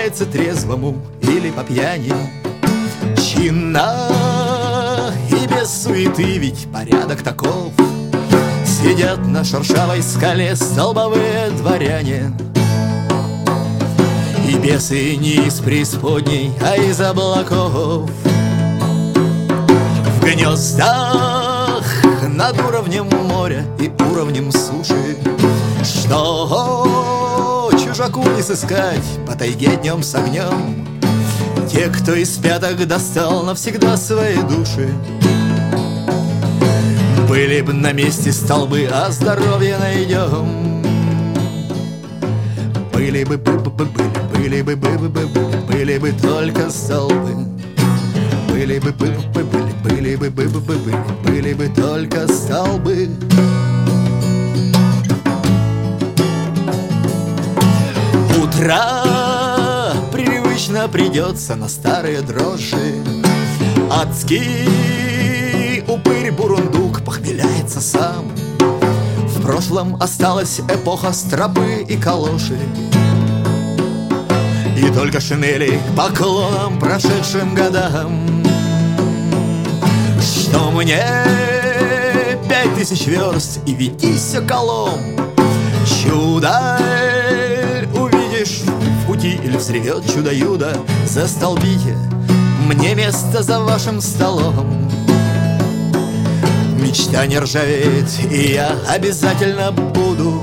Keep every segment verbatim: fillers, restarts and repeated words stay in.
случается трезвому или по пьяни. Чинно и без суеты, ведь порядок таков. Сидят на шершавой скале столбовые дворяне. И бесы не из преисподней, а из облаков. В гнездах над уровнем моря и уровнем суши, что чужаку не сыскать по тайге днем с огнем. Те, кто из пяток достал навсегда свои души, были бы на месте столбы, а здоровье найдем. Были бы, были бы, были бы, были бы, были бы только столбы. Были бы, были бы, были бы, были бы, были бы только столбы. Утро привычно придется на старые дрожжи. Адский упырь бурундук похмеляется сам. В прошлом осталась эпоха стропы и калоши, и только шинели к поклонам прошедшим годам. Что мне пять тысяч верст и ведись околом. Чудо увидишь в пути или взревет чудо-юдо. Застолбите мне место за вашим столом. Мечта не ржавеет, и я обязательно буду.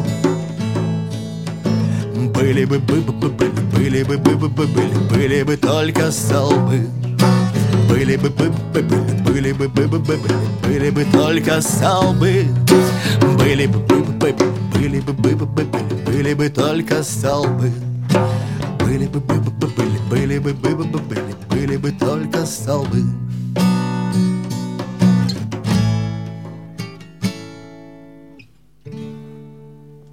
Были бы, были бы, были бы, были бы, были, были бы только столбы. Были бы, были бы, были бы, были бы, были бы только столбы. Были бы, были бы, были бы, были бы, были бы только столбы. Были бы, были бы, были бы, были бы, были бы только столбы.